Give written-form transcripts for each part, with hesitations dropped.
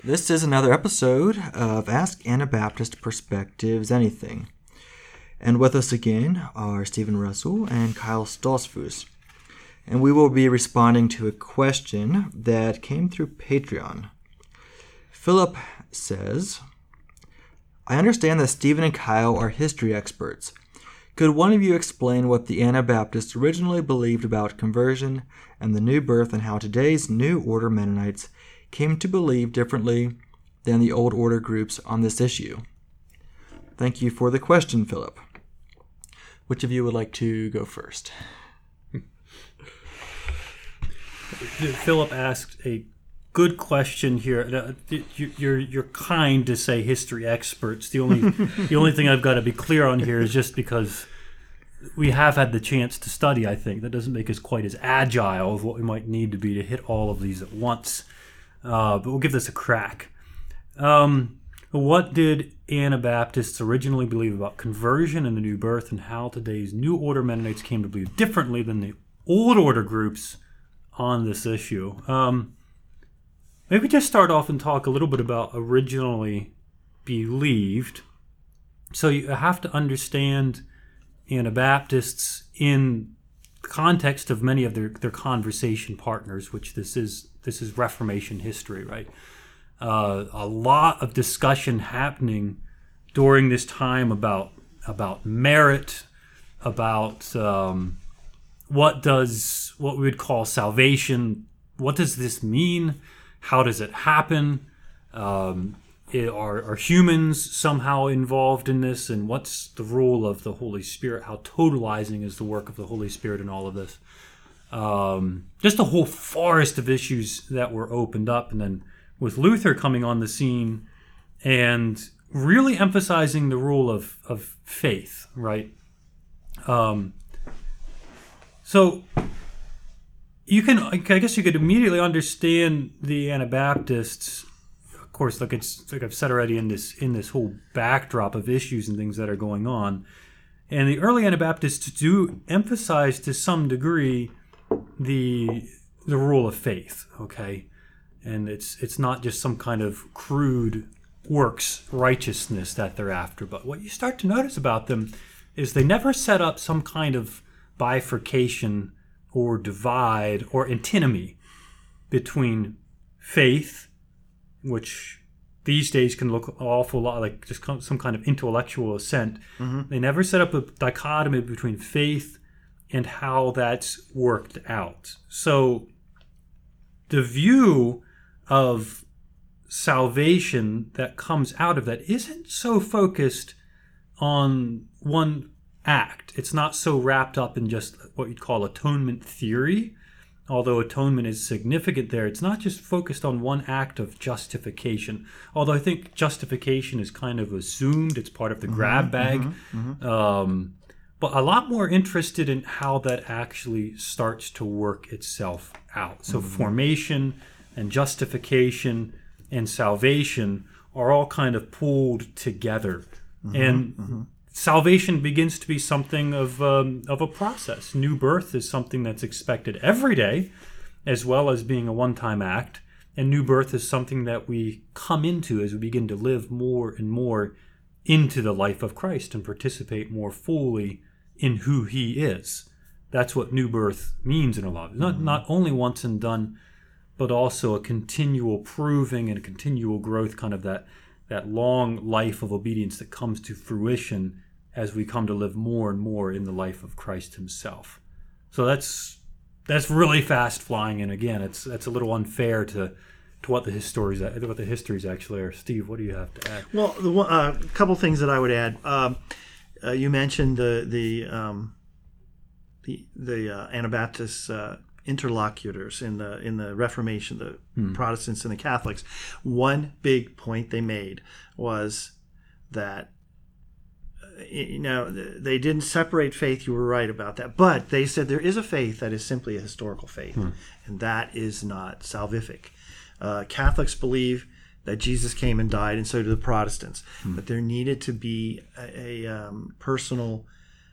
This is another episode of Ask Anabaptist Perspectives Anything. And with us again are Stephen Russell and Kyle Stolzfus. And we will be responding to a question that came through Patreon. Philip says, I understand that Stephen and Kyle are history experts. Could one of you explain what the Anabaptists originally believed about conversion and the new birth, and how today's New Order Mennonites came to believe differently than the Old Order groups on this issue? Thank you for the question, Philip. Which of you would like to go first? Philip asked a good question here. You're kind to say history experts. The only thing I've got to be clear on here is just because we have had the chance to study, I think. That doesn't make us quite as agile as what we might need to be to hit all of these at once. But we'll give this a crack. What did Anabaptists originally believe about conversion and the new birth, and how today's New Order Mennonites came to believe differently than the Old Order groups on this issue? Maybe just start off and talk a little bit about originally believed. So you have to understand Anabaptists in the context of many of their conversation partners, which this is Reformation history, right? A lot of discussion happening during this time about merit, about what we would call salvation. What does this mean? How does it happen? Are humans somehow involved in this? And what's the role of the Holy Spirit? How totalizing is the work of the Holy Spirit in all of this? Just a whole forest of issues that were opened up. And then with Luther coming on the scene and really emphasizing the role of faith, right? So I guess you could immediately understand the Anabaptists. Of course, like I've said already, in this whole backdrop of issues and things that are going on. And the early Anabaptists do emphasize to some degree the rule of faith, okay? And it's not just some kind of crude works righteousness that they're after. But what you start to notice about them is they never set up some kind of bifurcation or divide or antinomy between faith, which these days can look an awful lot like just some kind of intellectual assent. Mm-hmm. They never set up a dichotomy between faith and how that's worked out. So the view of salvation that comes out of that isn't so focused on one act. It's not so wrapped up in just what you'd call atonement theory. Although atonement is significant there, it's not just focused on one act of justification. Although I think justification is kind of assumed. It's part of the grab bag. But a lot more interested in how that actually starts to work itself out. So formation and justification and salvation are all kind of pulled together. And salvation begins to be something of a process. New birth is something that's expected every day, as well as being a one-time act. And new birth is something that we come into as we begin to live more and more into the life of Christ and participate more fully in who He is. That's what new birth means in a lot. Not only once and done, but also a continual proving and a continual growth, kind of that long life of obedience that comes to fruition as we come to live more and more in the life of Christ Himself. So that's really fast flying, and again, it's a little unfair to what the histories actually are. Steve, what do you have to add? Well, a couple things that I would add. You mentioned the Anabaptist interlocutors in the Reformation, the Protestants and the Catholics. One big point they made was that they didn't separate faith. You were right about that, but they said there is a faith that is simply a historical faith, and that is not salvific. Catholics believe that Jesus came and died, and so do the Protestants. But there needed to be a personal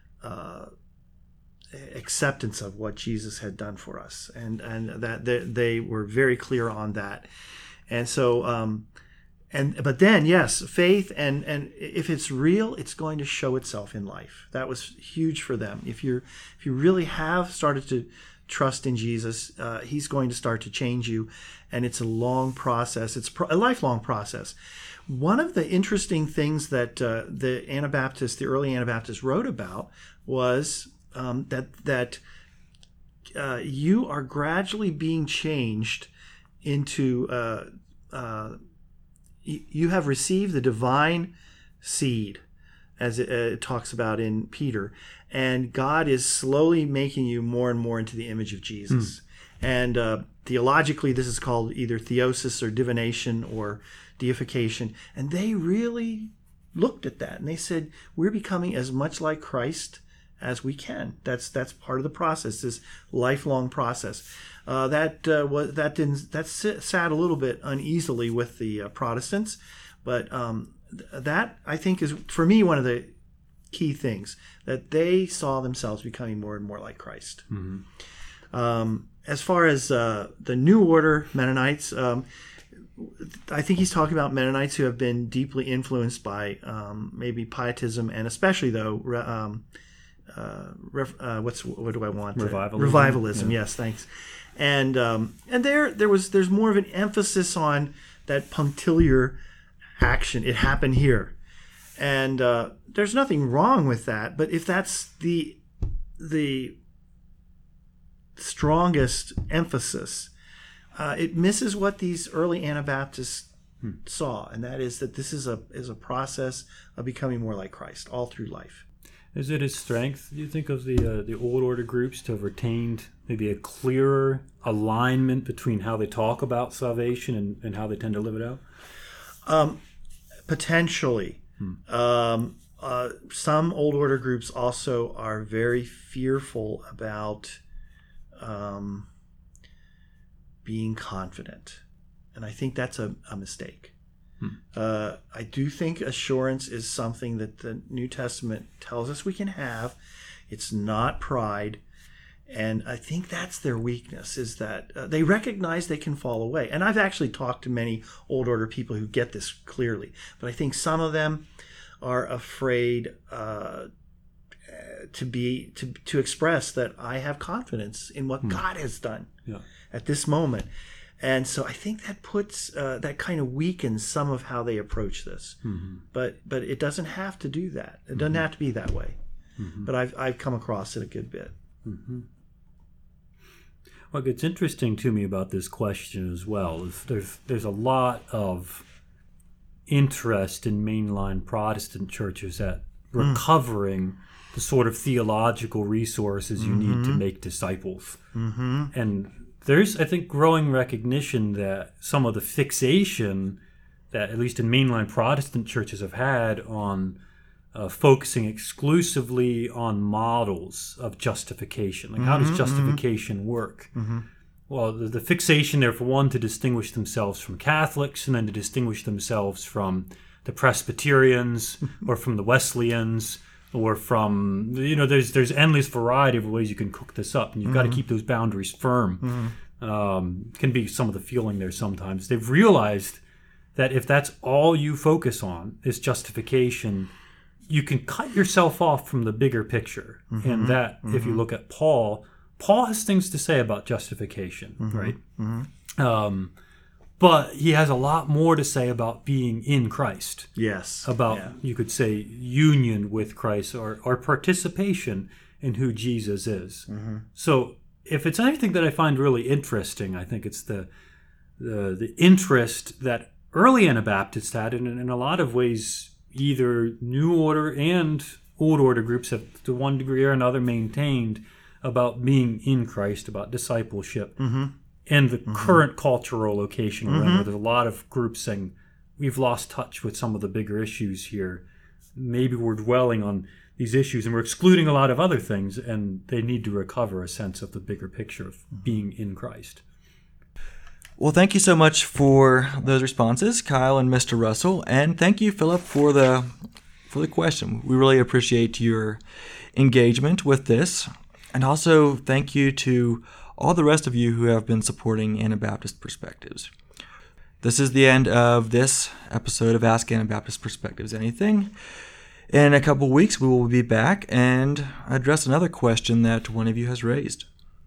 acceptance of what Jesus had done for us, and that they were very clear on that. And so, but then, yes, faith, and if it's real, it's going to show itself in life. That was huge for them. If you really have started to trust in Jesus, he's going to start to change you, and it's a long process. It's a lifelong process. One of the interesting things that the early Anabaptists wrote about was that you are gradually being changed into you have received the divine seed, as it talks about in Peter, and God is slowly making you more and more into the image of Jesus. And theologically, this is called either theosis or divination or deification. And they really looked at that and they said, we're becoming as much like Christ as we can. That's part of the process, this lifelong process. That sat a little bit uneasily with the Protestants, but that I think is, for me, one of the key things, that they saw themselves becoming more and more like Christ. As far as the New Order Mennonites, I think he's talking about Mennonites who have been deeply influenced by maybe Pietism, and especially though what do I want? Revivalism. Yeah. Yes, thanks. And there's more of an emphasis on that punctiliar action. It happened here, and there's nothing wrong with that. But if that's the strongest emphasis, it misses what these early Anabaptists saw, and that is that this is a process of becoming more like Christ all through life. Is it his strength, do you think, of the Old Order groups to have retained maybe a clearer alignment between how they talk about salvation and how they tend to live it out? Potentially. Some Old Order groups also are very fearful about being confident. And I think that's a mistake. I do think assurance is something that the New Testament tells us we can have. It's not pride. And I think that's their weakness, is that they recognize they can fall away. And I've actually talked to many Old Order people who get this clearly. But I think some of them are afraid to express that I have confidence in what God has done at this moment. And so I think that puts that kind of weakens some of how they approach this. But it doesn't have to do that. It doesn't have to be that way. But I've come across it a good bit. What gets interesting to me about this question as well is there's a lot of interest in mainline Protestant churches at recovering the sort of theological resources you need to make disciples. And there's, I think, growing recognition that some of the fixation that, at least in mainline Protestant churches, have had on focusing exclusively on models of justification. Like, how does justification work? Well, the fixation there, for one, to distinguish themselves from Catholics, and then to distinguish themselves from the Presbyterians or from the Wesleyans, or from, there's endless variety of ways you can cook this up, and you've got to keep those boundaries firm. Can be some of the feeling there sometimes. They've realized that if that's all you focus on is justification, you can cut yourself off from the bigger picture. And that, if you look at Paul has things to say about justification, right? But he has a lot more to say about being in Christ. Yes. About, you could say, union with Christ or participation in who Jesus is. So if it's anything that I find really interesting, I think it's the interest that early Anabaptists had, and in a lot of ways either New Order and Old Order groups have, to one degree or another, maintained about being in Christ, about discipleship. And the current cultural location we're in, where there's a lot of groups saying, we've lost touch with some of the bigger issues here. Maybe we're dwelling on these issues and we're excluding a lot of other things, and they need to recover a sense of the bigger picture of being in Christ. Well, thank you so much for those responses, Kyle and Mr. Russell. And thank you, Philip, for the question. We really appreciate your engagement with this. And also thank you to all the rest of you who have been supporting Anabaptist Perspectives. This is the end of this episode of Ask Anabaptist Perspectives Anything. In a couple weeks, we will be back and address another question that one of you has raised.